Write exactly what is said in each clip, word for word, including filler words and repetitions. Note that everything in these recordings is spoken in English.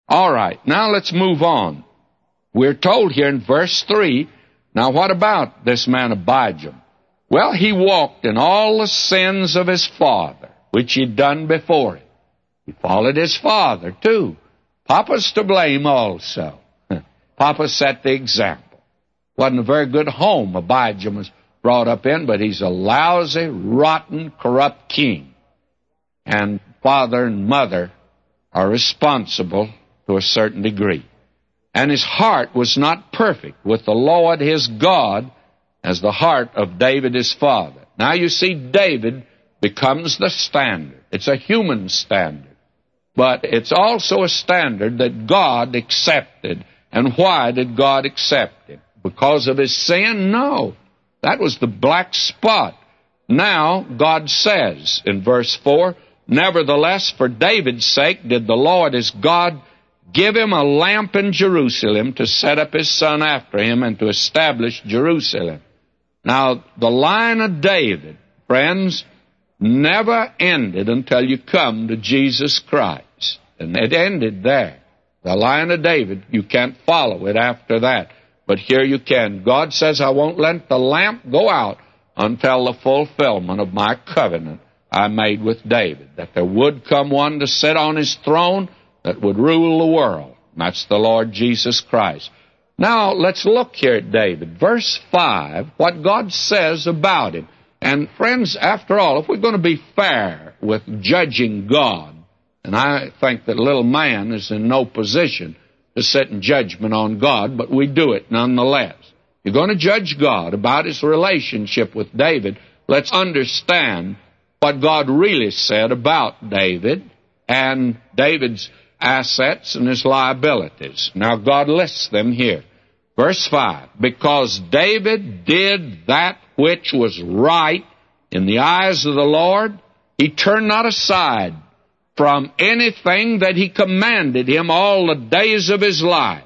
All right, now let's move on. We're told here in verse three, now what about this man Abijam? Well, he walked in all the sins of his father, which he'd done before him. He followed his father, too. Papa's to blame also. Papa set the example. Wasn't a very good home Abijam was brought up in, but he's a lousy, rotten, corrupt king. And father and mother are responsible to a certain degree. And his heart was not perfect with the Lord his God as the heart of David his father. Now you see, David becomes the standard. It's a human standard. But it's also a standard that God accepted. And why did God accept him? Because of his sin? No. That was the black spot. Now, God says in verse four, nevertheless, for David's sake did the Lord his God give him a lamp in Jerusalem to set up his son after him and to establish Jerusalem. Now, the line of David, friends, never ended until you come to Jesus Christ. And it ended there. The line of David, you can't follow it after that. But here you can. God says, I won't let the lamp go out until the fulfillment of my covenant I made with David, that there would come one to sit on his throne that would rule the world. And that's the Lord Jesus Christ. Now, let's look here at David. Verse five, what God says about him. And friends, after all, if we're going to be fair with judging God, and I think that little man is in no position to sit in judgment on God, but we do it nonetheless. You're going to judge God about his relationship with David. Let's understand what God really said about David and David's assets and his liabilities. Now, God lists them here. Verse five, because David did that which was right in the eyes of the Lord, he turned not aside from anything that he commanded him all the days of his life.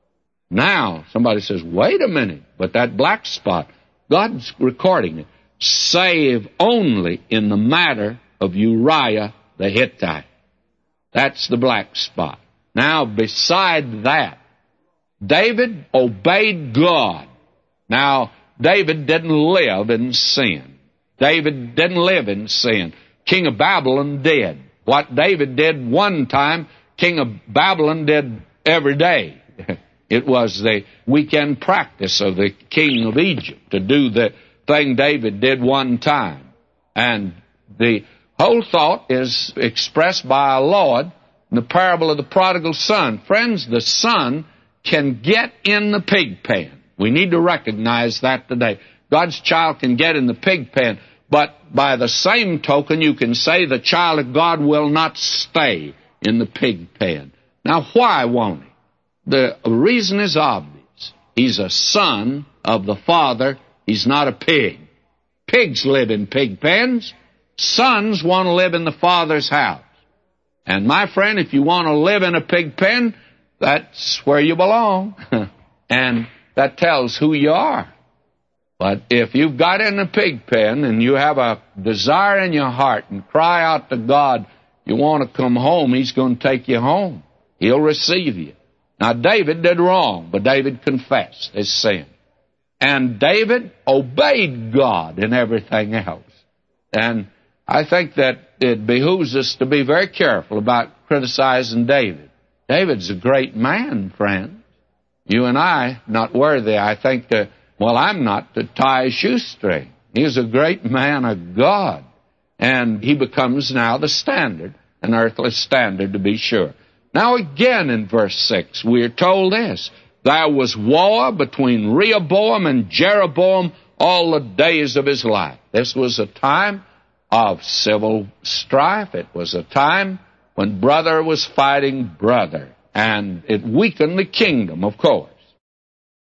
Now, somebody says, wait a minute, but that black spot, God's recording it, save only in the matter of Uriah the Hittite. That's the black spot. Now, beside that, David obeyed God. Now, David didn't live in sin. David didn't live in sin. King of Babylon did. What David did one time, King of Babylon did every day. It was the weekend practice of the king of Egypt to do the thing David did one time. And the whole thought is expressed by our Lord in the parable of the prodigal son. Friends, the son can get in the pig pen. We need to recognize that today. God's child can get in the pig pen, but by the same token, you can say the child of God will not stay in the pig pen. Now, why won't he? The reason is obvious. He's a son of the Father. He's not a pig. Pigs live in pig pens. Sons want to live in the Father's house. And my friend, if you want to live in a pig pen, that's where you belong. And that tells who you are. But if you've got in a pig pen and you have a desire in your heart and cry out to God, you want to come home, he's going to take you home. He'll receive you. Now, David did wrong, but David confessed his sin. And David obeyed God in everything else. And I think that it behooves us to be very careful about criticizing David. David's a great man, friends. You and I, not worthy, I think, to, well, I'm not to tie a shoestring. He's a great man of God. And he becomes now the standard, an earthly standard to be sure. Now again in verse six, we are told this. There was war between Rehoboam and Jeroboam all the days of his life. This was a time of civil strife. It was a time when brother was fighting brother. And it weakened the kingdom, of course.